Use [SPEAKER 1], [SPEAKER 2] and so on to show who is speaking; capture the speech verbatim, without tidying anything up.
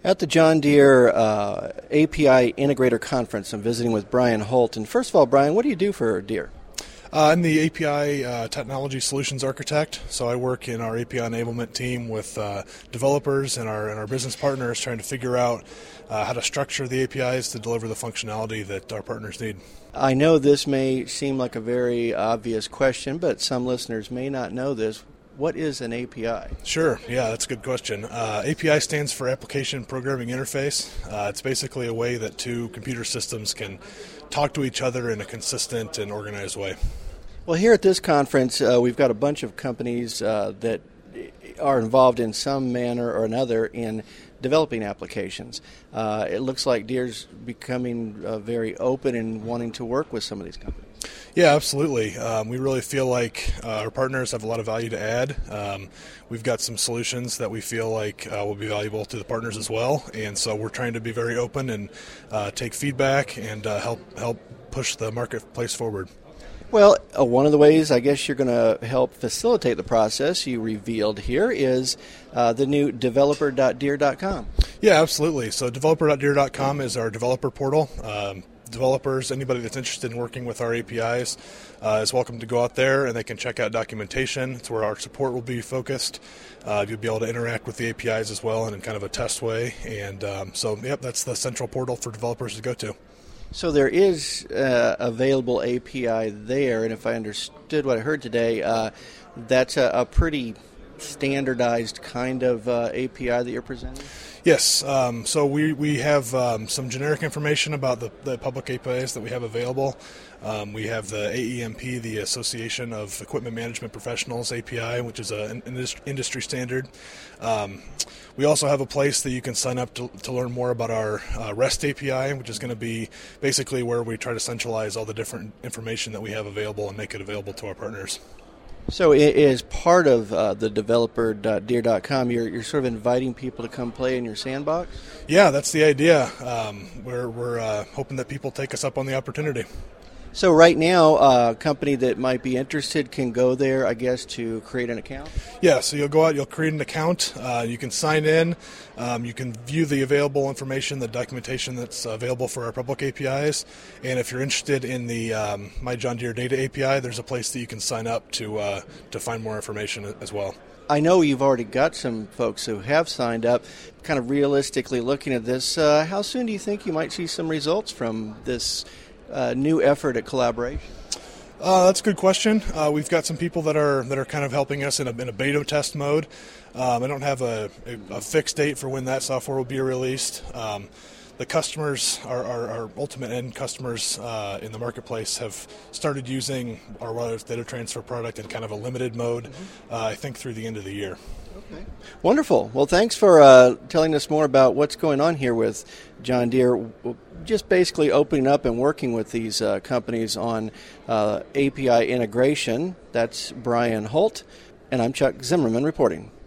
[SPEAKER 1] At the John Deere uh, A P I Integrator Conference, I'm visiting with Brian Holt. And first of all, Brian, what do you do for Deere?
[SPEAKER 2] Uh, I'm the A P I uh, Technology Solutions Architect, so I work in our A P I enablement team with uh, developers and our and our business partners trying to figure out uh, how to structure the A P Is to deliver the functionality that our partners need.
[SPEAKER 1] I know this may seem like a very obvious question, but some listeners may not know this. What is an A P I?
[SPEAKER 2] Sure, yeah, that's a good question. Uh, A P I stands for Application Programming Interface. Uh, it's basically a way that two computer systems can talk to each other in a consistent and organized way.
[SPEAKER 1] Well, here at this conference, uh, we've got a bunch of companies uh, that are involved in some manner or another in developing applications. Uh, it looks like Deere's becoming uh, very open and wanting to work with some of these companies.
[SPEAKER 2] Yeah, absolutely. Um, we really feel like uh, our partners have a lot of value to add. Um, we've got some solutions that we feel like uh, will be valuable to the partners as well, and so we're trying to be very open and uh, take feedback and uh, help help push the marketplace forward.
[SPEAKER 1] Well, uh, one of the ways I guess you're going to help facilitate the process you revealed here is uh, the new developer dot deere dot com.
[SPEAKER 2] Yeah, absolutely. So developer dot deere dot com is our developer portal. Um, developers, anybody that's interested in working with our A P Is uh, is welcome to go out there and they can check out documentation. It's where our support will be focused. Uh, you'll be able to interact with the A P Is as well in kind of a test way. And um, so, yep, that's the central portal for developers to go to.
[SPEAKER 1] So there is uh, available A P I there, and if I understood what I heard today, uh, that's a, a pretty standardized kind of uh, A P I that you're presenting?
[SPEAKER 2] Yes. Um, so we, we have um, some generic information about the, the public A P Is that we have available. Um, we have the A E M P, the Association of Equipment Management Professionals A P I, which is an industry standard. Um, we also have a place that you can sign up to, to learn more about our uh, REST A P I, which is going to be basically where we try to centralize all the different information that we have available and make it available to our partners.
[SPEAKER 1] So it is part of uh, the developer dot deere dot com. You're, you're sort of inviting people to come play in your sandbox?
[SPEAKER 2] Yeah, that's the idea. Um, we're we're uh, hoping that people take us up on the opportunity.
[SPEAKER 1] So right now, a company that might be interested can go there, I guess, to create an account?
[SPEAKER 2] Yeah, so you'll go out, you'll create an account, uh, you can sign in, um, you can view the available information, the documentation that's available for our public A P Is, and if you're interested in the um, My John Deere Data A P I, there's a place that you can sign up to uh, to find more information as well.
[SPEAKER 1] I know you've already got some folks who have signed up. Kind of realistically looking at this, uh, how soon do you think you might see some results from this Uh, new effort at collaboration?
[SPEAKER 2] Uh, that's a good question. Uh, we've got some people that are that are kind of helping us in a, in a beta test mode. Um, I don't have a, a, a fixed date for when that software will be released. Um, the customers, our, our, our ultimate end customers uh, in the marketplace, have started using our wireless data transfer product in kind of a limited mode, mm-hmm. uh, I think through the end of the year.
[SPEAKER 1] Okay. Wonderful. Well, thanks for uh, telling us more about what's going on here with John Deere. Just basically opening up and working with these uh, companies on uh, A P I integration. That's Brian Holt, and I'm Chuck Zimmerman reporting.